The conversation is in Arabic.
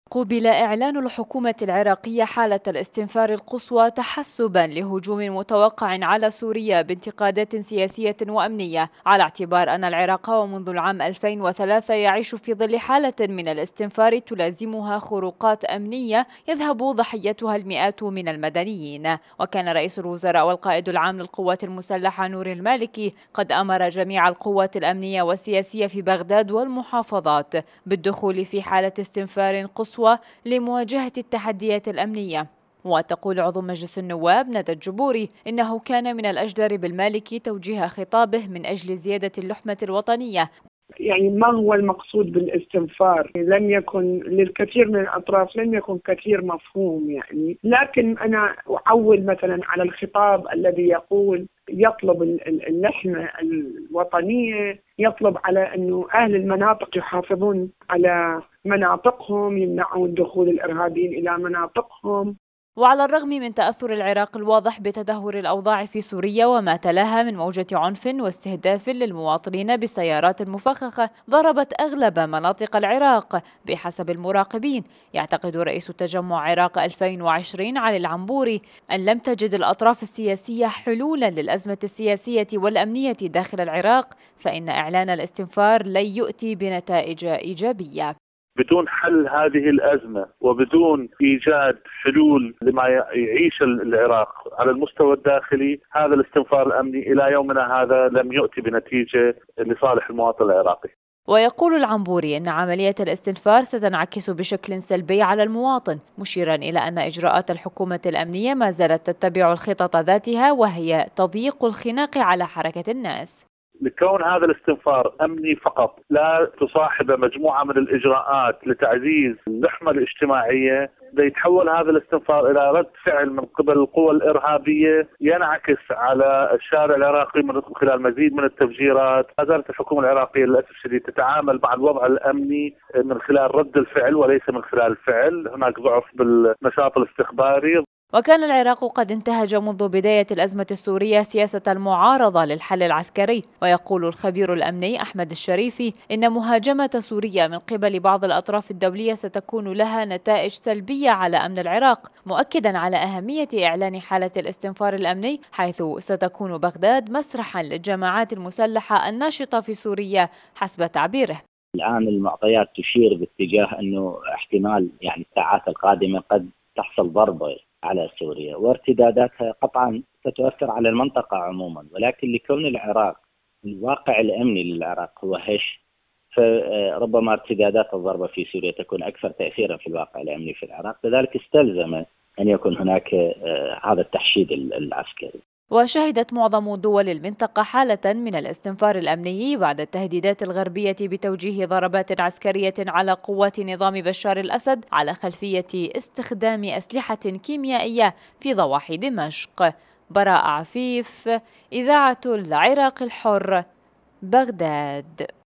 قُوبل إعلان الحكومة العراقية حالة الاستنفار القصوى تحسبا لهجوم متوقع على سوريا بانتقادات سياسية وأمنية، على اعتبار أن العراق ومنذ العام 2003 يعيش في ظل حالة من الاستنفار تلازمها خروقات أمنية يذهب ضحيتها المئات من المدنيين. وكان رئيس الوزراء والقائد العام للقوات المسلحة نور المالكي قد أمر جميع القوات الأمنية والسياسية في بغداد والمحافظات بالدخول في حالة استنفار قصوى لمواجهة التحديات الأمنية. وتقول عضو مجلس النواب ندى الجبوري إنه كان من الأجدر بالمالكي توجيه خطابه من أجل زيادة اللحمة الوطنية. يعني ما هو المقصود بالاستنفار؟ لم يكن للكثير من الأطراف لم يكن كثير مفهوم يعني، لكن أنا أعول مثلا على الخطاب الذي يقول يطلب اللحمة الوطنية، يطلب على أنه أهل المناطق يحافظون على مناطقهم، يمنعون دخول الإرهابيين إلى مناطقهم. وعلى الرغم من تأثر العراق الواضح بتدهور الأوضاع في سوريا وما تلاها من موجة عنف واستهداف للمواطنين بالسيارات المفخخة ضربت أغلب مناطق العراق بحسب المراقبين. يعتقد رئيس تجمع عراق 2020 علي العنبوري أن لم تجد الأطراف السياسية حلولا للأزمة السياسية والأمنية داخل العراق، فإن إعلان الاستنفار لن يؤتي بنتائج إيجابية. بدون حل هذه الأزمة وبدون إيجاد حلول لما يعيش العراق على المستوى الداخلي، هذا الاستنفار الأمني إلى يومنا هذا لم يؤتي بنتيجة لصالح المواطن العراقي. ويقول العنبوري أن عملية الاستنفار ستنعكس بشكل سلبي على المواطن، مشيرا إلى أن إجراءات الحكومة الأمنية ما زالت تتبع الخطط ذاتها، وهي تضييق الخناق على حركة الناس. لكون هذا الاستنفار أمني فقط لا تصاحب مجموعة من الإجراءات لتعزيز اللحمة الاجتماعية، يتحول هذا الاستنفار إلى رد فعل من قبل القوى الإرهابية ينعكس على الشارع العراقي من خلال مزيد من التفجيرات. ما زالت الحكومة العراقية للأسف الشديد تتعامل مع الوضع الأمني من خلال رد الفعل وليس من خلال الفعل. هناك ضعف بالنشاط الاستخباري. وكان العراق قد انتهج منذ بداية الأزمة السورية سياسة المعارضة للحل العسكري. ويقول الخبير الأمني أحمد الشريفي إن مهاجمة سوريا من قبل بعض الأطراف الدولية ستكون لها نتائج سلبية على أمن العراق، مؤكدا على أهمية إعلان حالة الاستنفار الأمني، حيث ستكون بغداد مسرحا للجماعات المسلحة الناشطة في سوريا حسب تعبيره. الآن المعطيات تشير باتجاه أنه احتمال الساعات القادمة قد تحصل ضربة على سوريا، وارتداداتها قطعا ستؤثر على المنطقة عموما، ولكن لكون العراق الواقع الأمني للعراق هو هش، فربما ارتدادات الضربة في سوريا تكون أكثر تأثيرا في الواقع الأمني في العراق، لذلك استلزم أن يكون هناك هذا التحشيد العسكري. وشهدت معظم دول المنطقة حالة من الاستنفار الأمني بعد التهديدات الغربية بتوجيه ضربات عسكرية على قوات نظام بشار الأسد على خلفية استخدام أسلحة كيميائية في ضواحي دمشق. براء عفيف، إذاعة العراق الحر، بغداد.